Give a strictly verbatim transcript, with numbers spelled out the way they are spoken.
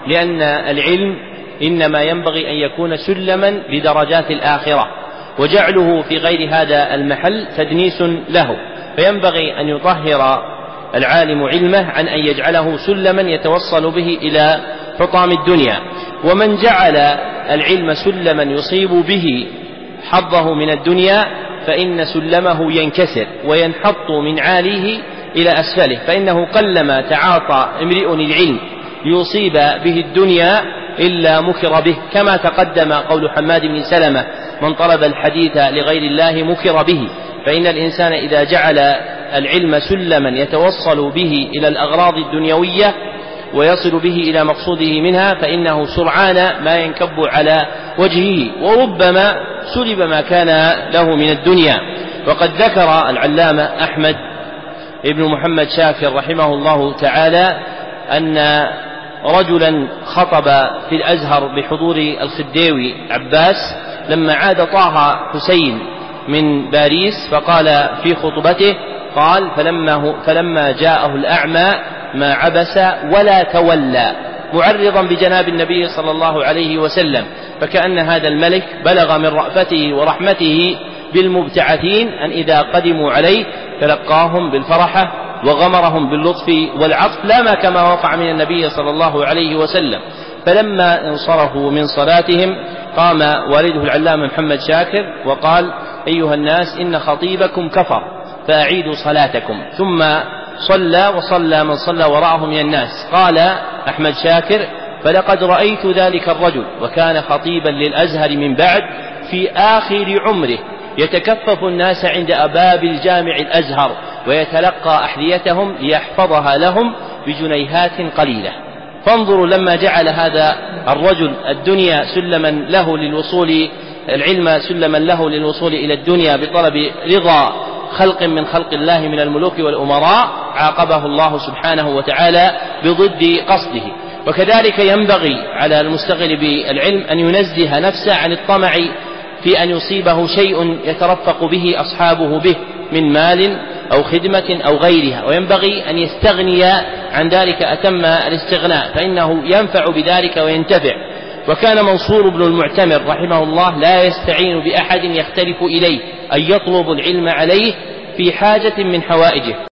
لأن العلم إنما ينبغي أن يكون سلما لدرجات الآخرة، وجعله في غير هذا المحل تدنيس له، فينبغي أن يطهر العالم علمه عن أن يجعله سلما يتوصل به إلى حطام الدنيا. ومن جعل العلم سلما يصيب به حظه من الدنيا فإن سلمه ينكسر وينحط من عاليه إلى أسفله، فإنه قلما تعاطى امرئ العلم ليصيب به الدنيا إلا مكر به، كما تقدم قول حماد بن سلمة: من طلب الحديث لغير الله مكر به. فإن الإنسان إذا جعل العلم سلما يتوصل به إلى الأغراض الدنيوية ويصل به إلى مقصوده منها فإنه سرعان ما ينكب على وجهه، وربما سلب ما كان له من الدنيا. وقد ذكر العلامة أحمد ابن محمد شاكر رحمه الله تعالى أن رجلا خطب في الأزهر بحضور الخديوي عباس لما عاد طه حسين من باريس، فقال في خطبته قال: فلما, فلما جاءه الأعمى ما عبس ولا تولى، معرضا بجناب النبي صلى الله عليه وسلم، فكأن هذا الملك بلغ من رأفته ورحمته بالمبتعثين أن إذا قدموا عليه تلقاهم بالفرحة وغمرهم باللطف والعطف، لا ما كما وقع من النبي صلى الله عليه وسلم. فلما انصرفوا من صلاتهم قام والده العلامة محمد شاكر وقال: أيها الناس، إن خطيبكم كفر فأعيدوا صلاتكم. ثم صلى وصلى من صلى وراءه من الناس. قال أحمد شاكر: فلقد رأيت ذلك الرجل وكان خطيبا للأزهر من بعد في آخر عمره يتكفف الناس عند أباب الجامع الأزهر ويتلقى أحذيتهم ليحفظها لهم بجنيهات قليلة. فانظروا لما جعل هذا الرجل الدنيا سلما له للوصول العلم سلما له للوصول إلى الدنيا بطلب رضا خلق من خلق الله من الملوك والأمراء، عاقبه الله سبحانه وتعالى بضد قصده. وكذلك ينبغي على المستغل بالعلم أن ينزه نفسه عن الطمع في أن يصيبه شيء يترفق به أصحابه به من مال أو خدمة أو غيرها، وينبغي أن يستغني عن ذلك أتم الاستغناء، فإنه ينفع بذلك وينتفع. وكان منصور بن المعتمر رحمه الله لا يستعين بأحد يختلف إليه أن يطلب العلم عليه في حاجة من حوائجه،